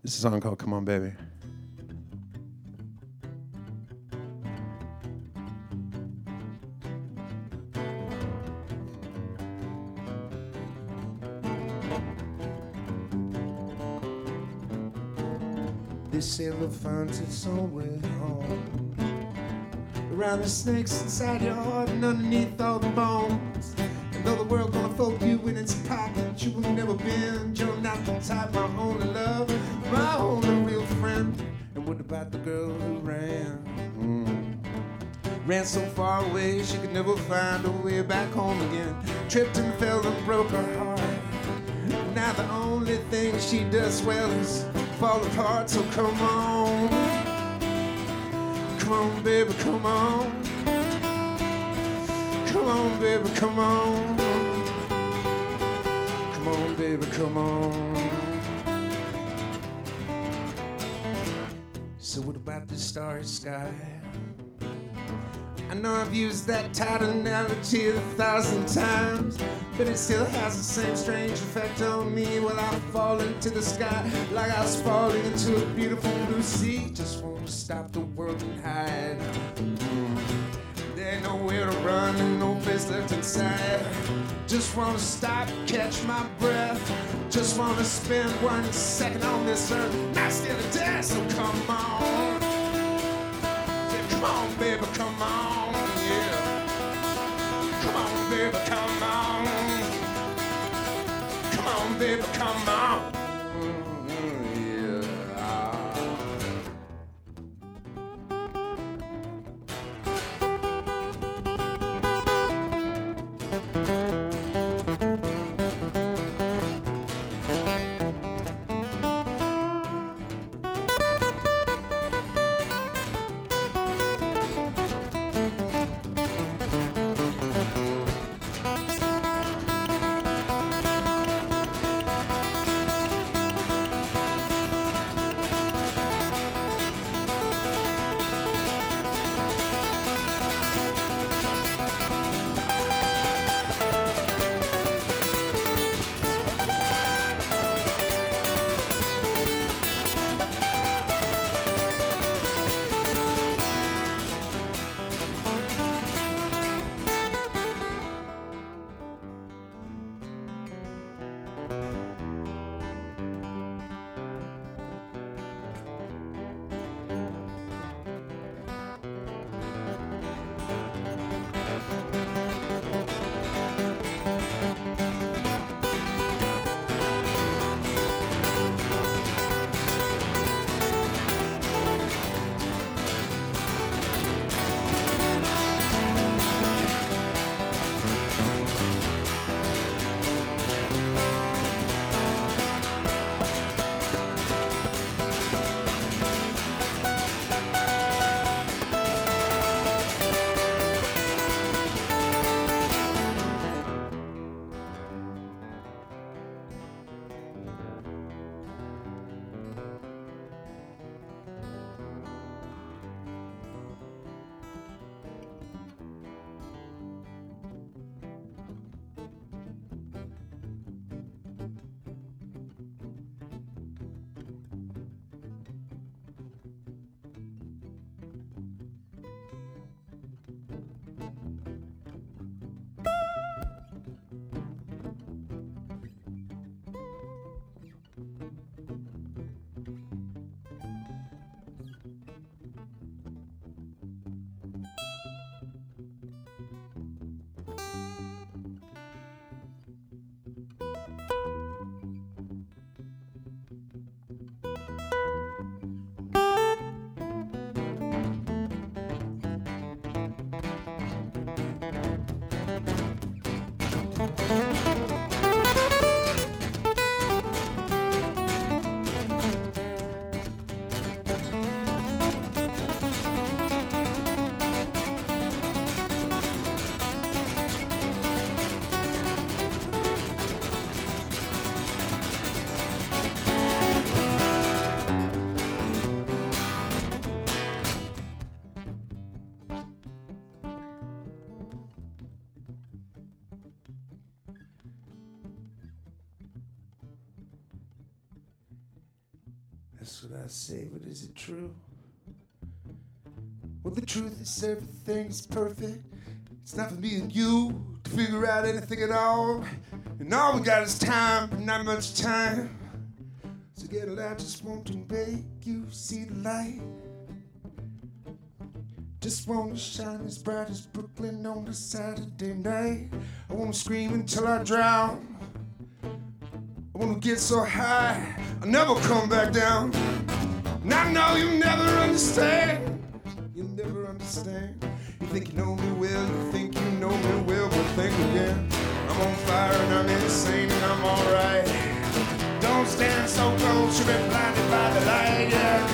This is a song called Come On Baby. This elephant is somewhere home. Around the snakes inside your heart and underneath all the bones. And though the world gonna fold you in its pocket, you will never bend. You're not the type, my only love, my only real friend. And what about the girl who ran? Ran so far away she could never find her way back home again. Tripped and fell and broke her heart. Now the only thing she does well is fall apart, so come on. Come on, baby, come on. Come on, baby, come on. Come on, baby, come on. So what about the starry sky? I know I've used that title analogy 1,000 times, but it still has the same strange effect on me. Well, I fall into the sky like I was falling into a beautiful blue sea. Just want to stop the world and hide. There ain't nowhere to run and no place left inside. Just want to stop, catch my breath. Just want to spend 1 second on this earth, not still to death. So come on, yeah, come on, baby, come on. Baby, come on. Come on, baby, come on. That's what I say, but is it true? Well, the truth is everything's perfect. It's not for me and you to figure out anything at all. And all we got is time, but not much time. So get it out, just want to make you see the light. Just want to shine as bright as Brooklyn on a Saturday night. I want to scream until I drown. I want to get so high, I'll never come back down. And I know you'll never understand. You'll never understand. You think you know me well, you think you know me well, but think again. I'm on fire and I'm insane and I'm alright. Don't stand so close, you'll be blinded by the light, yeah.